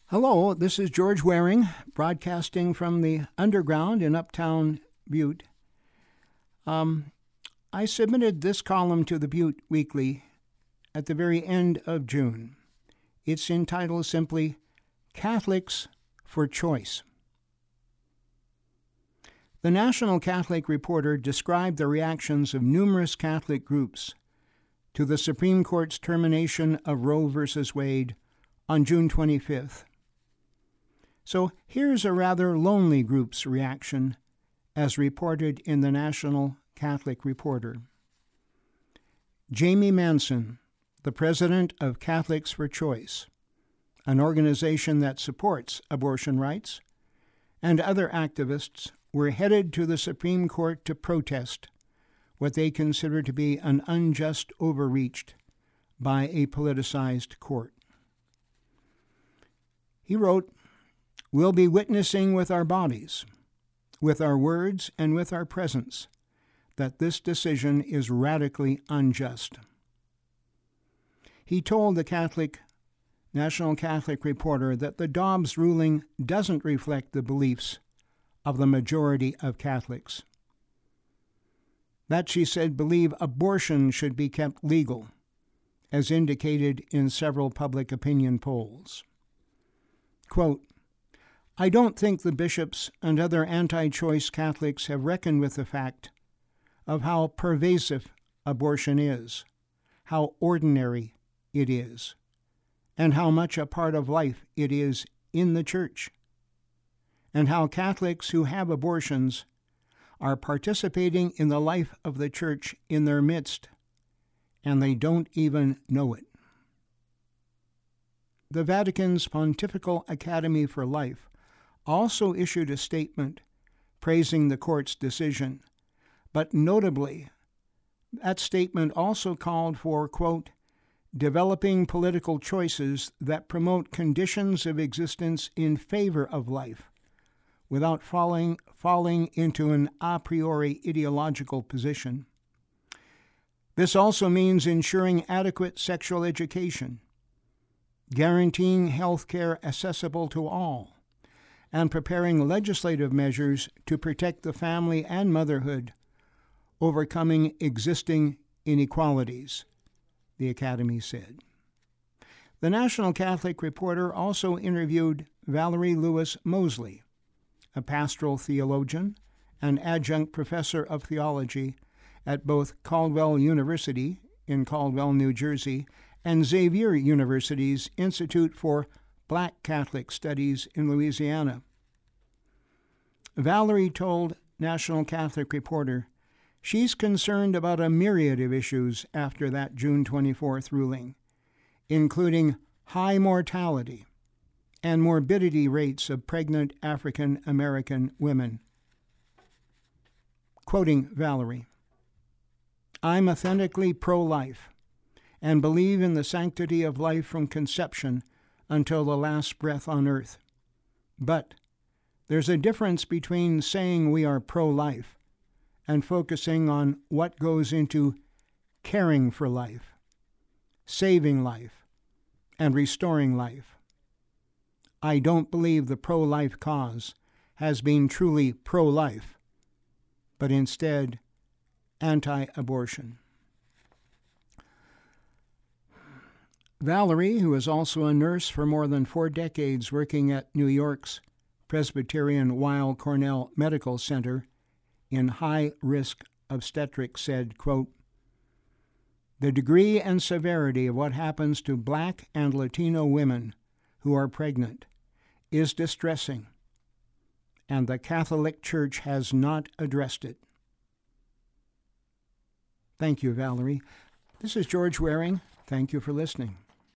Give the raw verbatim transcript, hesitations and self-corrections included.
Hello, this is George Waring, broadcasting from the underground in Uptown Butte. Um, I submitted this column to the Butte Weekly at the very end of June. It's entitled simply, Catholics for Choice. The National Catholic Reporter described the reactions of numerous Catholic groups to the Supreme Court's termination of Roe v. Wade on June twenty-fifth. So here's a rather lonely group's reaction as reported in the National Catholic Reporter. Jamie Manson, the president of Catholics for Choice, an organization that supports abortion rights, and other activists were headed to the Supreme Court to protest what they consider to be an unjust overreach by a politicized court. He wrote, "We'll be witnessing with our bodies, with our words, and with our presence that this decision is radically unjust." He told the Catholic National Catholic Reporter that the Dobbs ruling doesn't reflect the beliefs of the majority of Catholics. That, she said, believe abortion should be kept legal, as indicated in several public opinion polls. Quote, "I don't think the bishops and other anti-choice Catholics have reckoned with the fact of how pervasive abortion is, how ordinary it is, and how much a part of life it is in the Church, and how Catholics who have abortions are participating in the life of the Church in their midst, and they don't even know it." The Vatican's Pontifical Academy for Life also issued a statement praising the court's decision, but notably, that statement also called for, quote, "developing political choices that promote conditions of existence in favor of life, without falling, falling into an a priori ideological position. This also means ensuring adequate sexual education, guaranteeing health care accessible to all, and preparing legislative measures to protect the family and motherhood, overcoming existing inequalities," the Academy said. The National Catholic Reporter also interviewed Valerie Lewis Mosley, a pastoral theologian and adjunct professor of theology at both Caldwell University in Caldwell, New Jersey, and Xavier University's Institute for Black Catholic Studies in Louisiana. Valerie told National Catholic Reporter she's concerned about a myriad of issues after that June twenty-fourth ruling, including high mortality and morbidity rates of pregnant African American women. Quoting Valerie, "I'm authentically pro-life and believe in the sanctity of life from conception until the last breath on earth. But there's a difference between saying we are pro-life and focusing on what goes into caring for life, saving life, and restoring life. I don't believe the pro-life cause has been truly pro-life, but instead anti-abortion." Valerie, who is also a nurse for more than four decades working at New York's Presbyterian Weill Cornell Medical Center in high-risk obstetrics, said, quote, "The degree and severity of what happens to Black and Latino women who are pregnant is distressing, and the Catholic Church has not addressed it." Thank you, Valerie. This is George Waring. Thank you for listening.